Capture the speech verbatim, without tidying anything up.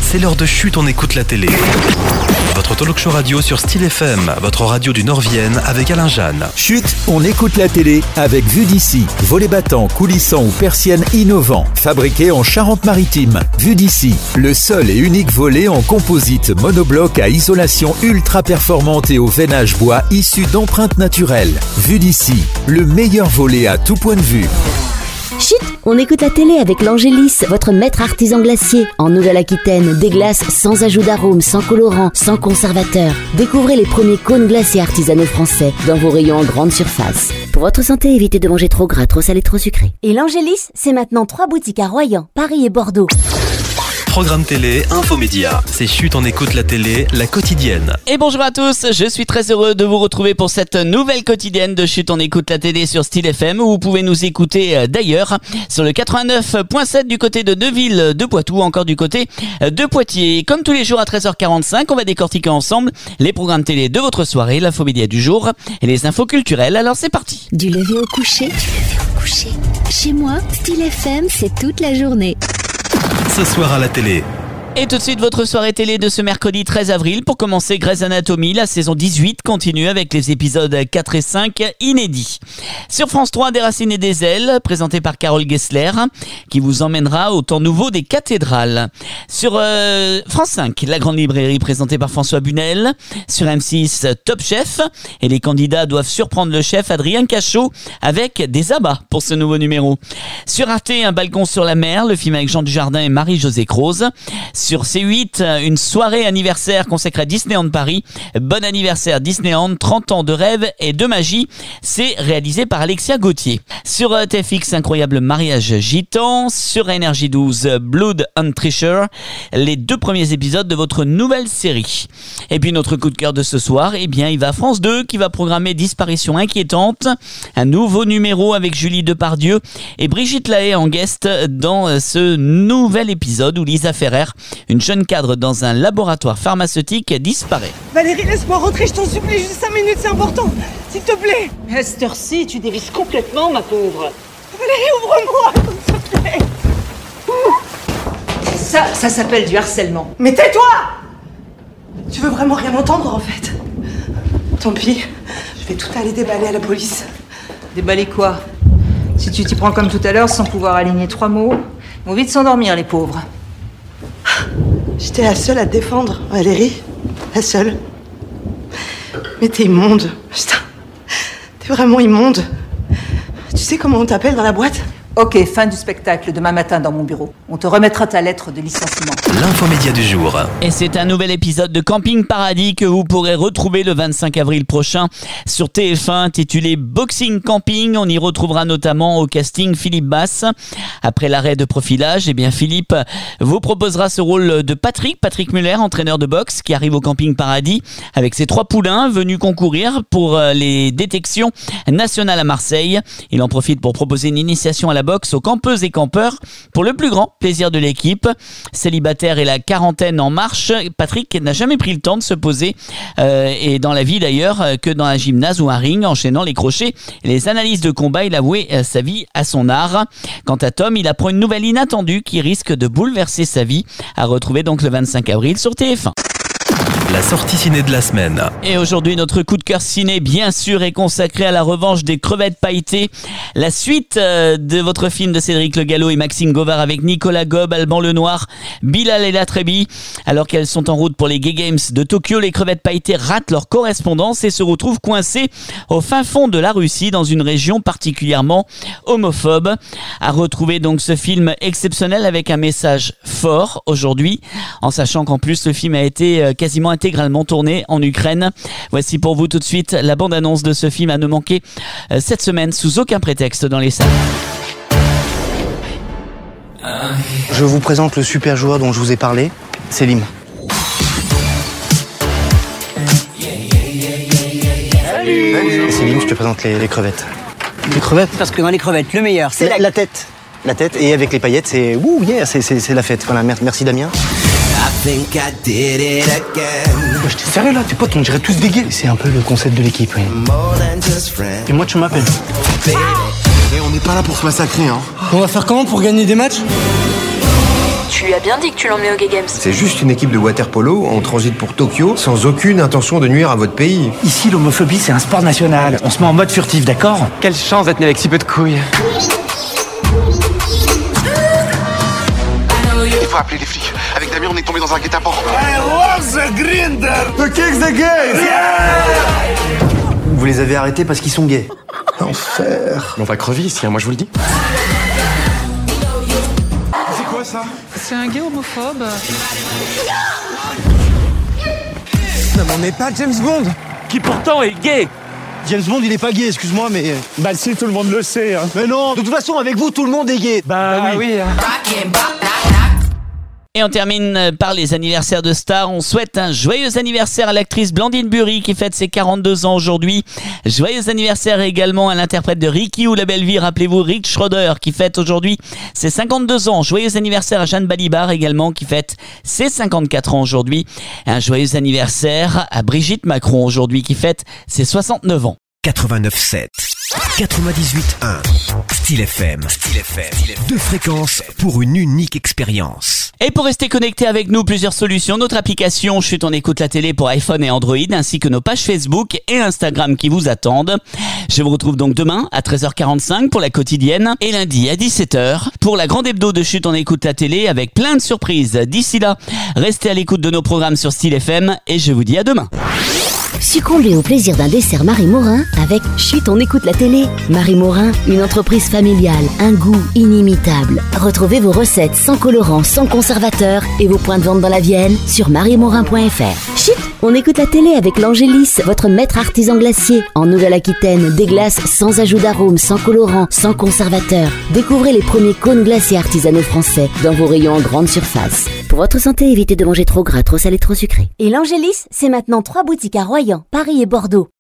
c'est l'heure de Chut, on écoute la télé. Votre talk show radio sur Style F M, votre radio du Nord-Vienne avec Alain Jeanne. Chut, on écoute la télé avec Vue d'ici. Volets battants, coulissants ou persiennes innovants, fabriqués en Charente-Maritime. Vue d'ici, le seul et unique volet en composite monobloc à isolation ultra performante et au veinage bois issu d'empreintes naturelles. Vue d'ici, le meilleur volet à tout point de vue. Chut, on écoute la télé avec l'Angélis, votre maître artisan glacier. En Nouvelle-Aquitaine, des glaces sans ajout d'arôme, sans colorant, sans conservateur. Découvrez les premiers cônes glacés artisanaux français dans vos rayons en grande surface. Pour votre santé, évitez de manger trop gras, trop salé, trop sucré. Et l'Angélis, c'est maintenant trois boutiques à Royan, Paris et Bordeaux. Programme télé, infomédia. C'est Chut, on écoute la télé, la quotidienne. Et bonjour à tous, je suis très heureux de vous retrouver pour cette nouvelle quotidienne de Chut, on écoute la télé sur Style F M, où vous pouvez nous écouter d'ailleurs sur le quatre-vingt-neuf virgule sept du côté de Neuville, de Poitou, encore du côté de Poitiers. Comme tous les jours à treize heures quarante-cinq, on va décortiquer ensemble les programmes télé de votre soirée, l'infomédia du jour et les infos culturelles. Alors c'est parti. Du lever au coucher, du lever au coucher. Chez moi, Style F M, c'est toute la journée. Ce soir à la télé. Et tout de suite, votre soirée télé de ce mercredi treize avril. Pour commencer, Grey's Anatomy, la saison dix-huit continue avec les épisodes quatre et cinq inédits. Sur France trois, Des racines et des ailes, présenté par Carole Gessler, qui vous emmènera au temps nouveau des cathédrales. Sur euh, France cinq, La Grande Librairie, présenté par François Bunel. Sur M six, Top Chef, et les candidats doivent surprendre le chef Adrien Cachot avec des abats pour ce nouveau numéro. Sur Arte, Un balcon sur la mer, le film avec Jean Dujardin et Marie-Josée Croze. Sur C huit, une soirée anniversaire consacrée à Disneyland Paris. Bon anniversaire Disneyland, trente ans de rêve et de magie. C'est réalisé par Alexia Gauthier. Sur T F X, Incroyable mariage gitan. Sur N R J douze, Blood and Treasure, les deux premiers épisodes de votre nouvelle série. Et puis notre coup de cœur de ce soir, eh bien il va à France deux qui va programmer Disparition inquiétante, un nouveau numéro avec Julie Depardieu et Brigitte Lahaie en guest dans ce nouvel épisode où Lisa Ferrer, une jeune cadre dans un laboratoire pharmaceutique, disparaît. Valérie, laisse-moi rentrer, je t'en supplie, juste cinq minutes, c'est important, s'il te plaît. À cette heure-ci, tu dévises complètement, ma pauvre. Valérie, ouvre-moi, s'il te plaît. Ça, ça s'appelle du harcèlement. Mais tais-toi! Tu veux vraiment rien entendre, en fait? Tant pis, je vais tout aller déballer à la police. Déballer quoi? Si tu t'y prends comme tout à l'heure, sans pouvoir aligner trois mots, ils vont vite s'endormir, les pauvres. J'étais la seule à te défendre, Valérie. La seule. Mais t'es immonde. Putain. T'es vraiment immonde. Tu sais comment on t'appelle dans la boîte? Ok, fin du spectacle, demain matin dans mon bureau. On te remettra ta lettre de licenciement. L'infomédia du jour. Et c'est un nouvel épisode de Camping Paradis que vous pourrez retrouver le vingt-cinq avril prochain sur T F un, intitulé Boxing Camping. On y retrouvera notamment au casting Philippe Basse. Après l'arrêt de profilage, eh bien Philippe vous proposera ce rôle de Patrick, Patrick Muller, entraîneur de boxe, qui arrive au Camping Paradis avec ses trois poulains venus concourir pour les détections nationales à Marseille. Il en profite pour proposer une initiation à la boxe aux campeuses et campeurs pour le plus grand plaisir de l'équipe. Célibataire et la quarantaine en marche, Patrick n'a jamais pris le temps de se poser euh, et dans la vie d'ailleurs que dans un gymnase ou un ring, enchaînant les crochets et les analyses de combat. Il a voué euh, sa vie à son art. Quant à Tom, il apprend une nouvelle inattendue qui risque de bouleverser sa vie, à retrouver donc le vingt-cinq avril sur T F un. La sortie ciné de la semaine. Et aujourd'hui, notre coup de cœur ciné, bien sûr, est consacré à la revanche des crevettes pailletées. La suite euh, de votre film de Cédric Le Gallo et Maxime Govard avec Nicolas Gob, Alban Lenoir, Bilal El Atrebi. Alors qu'elles sont en route pour les Gay Games de Tokyo, les crevettes pailletées ratent leur correspondance et se retrouvent coincées au fin fond de la Russie, dans une région particulièrement homophobe. À retrouver donc ce film exceptionnel avec un message fort aujourd'hui, en sachant qu'en plus le film a été euh, quasiment intégralement tourné en Ukraine. Voici pour vous tout de suite la bande-annonce de ce film à ne manquer euh, cette semaine sous aucun prétexte dans les salles. Je vous présente le super joueur dont je vous ai parlé, Selim. Salut. Selim, je te présente les, les crevettes. Les crevettes? Parce que dans les crevettes, le meilleur, c'est la, la... la tête. La tête, et avec les paillettes, c'est wouh, yeah, c'est, c'est, c'est la fête. Voilà, merci Damien. Moi, j'étais sérieux là, tes potes, on dirait tous des gays. C'est un peu le concept de l'équipe, oui. Et moi, tu m'appelles. Et on n'est pas là pour se massacrer, hein. On va faire comment pour gagner des matchs? Tu lui as bien dit que tu l'emmenais au Gay Games. C'est juste une équipe de water-polo, on transite pour Tokyo, sans aucune intention de nuire à votre pays. Ici, l'homophobie, c'est un sport national. On se met en mode furtif, d'accord? Quelle chance d'être né avec si peu de couilles. Il faut appeler les flics. Avec Damien, on est tombé dans un guet-apens. I love the grinder! The kick the gays! Yeah! Vous les avez arrêtés parce qu'ils sont gays. Enfer. On va crever ici, hein, moi je vous le dis. C'est quoi ça? C'est un gay homophobe. Non mais on n'est pas James Bond. Qui pourtant est gay. James Bond il est pas gay, excuse-moi mais... Bah si, tout le monde le sait. Hein. Mais non, de toute façon avec vous tout le monde est gay. Bah, bah oui. oui hein. Et on termine par les anniversaires de stars. On souhaite un joyeux anniversaire à l'actrice Blandine Burry qui fête ses quarante-deux ans aujourd'hui. Joyeux anniversaire également à l'interprète de Ricky ou La Belle Vie, rappelez-vous Rick Schroeder qui fête aujourd'hui ses cinquante-deux ans. Joyeux anniversaire à Jeanne Balibar également qui fête ses cinquante-quatre ans aujourd'hui. Un joyeux anniversaire à Brigitte Macron aujourd'hui qui fête ses soixante-neuf ans. quatre-vingt-neuf sept, quatre-vingt-dix-huit un, Style F M. Style F M. Deux fréquences pour une unique expérience. Et pour rester connecté avec nous, plusieurs solutions. Notre application Chut, on écoute la télé pour iPhone et Android, ainsi que nos pages Facebook et Instagram qui vous attendent. Je vous retrouve donc demain à treize heures quarante-cinq pour la quotidienne et lundi à dix-sept heures pour la grande hebdo de Chut, on écoute la télé avec plein de surprises. D'ici là, restez à l'écoute de nos programmes sur Style F M et je vous dis à demain. Succombez au plaisir d'un dessert Marie Morin avec Chut, on écoute la télé. Marie Morin, une entreprise familiale, un goût inimitable. Retrouvez vos recettes sans colorant, sans conservateur et vos points de vente dans la Vienne sur marie morin point f r. Chut, on écoute la télé avec l'Angélis, votre maître artisan glacier. En Nouvelle-Aquitaine, des glaces sans ajout d'arôme, sans colorant, sans conservateur. Découvrez les premiers cônes glacés artisanaux français dans vos rayons en grande surface. Pour votre santé, évitez de manger trop gras, trop salé, trop sucré. Et l'Angélis, c'est maintenant trois boutiques à Royan, Paris et Bordeaux.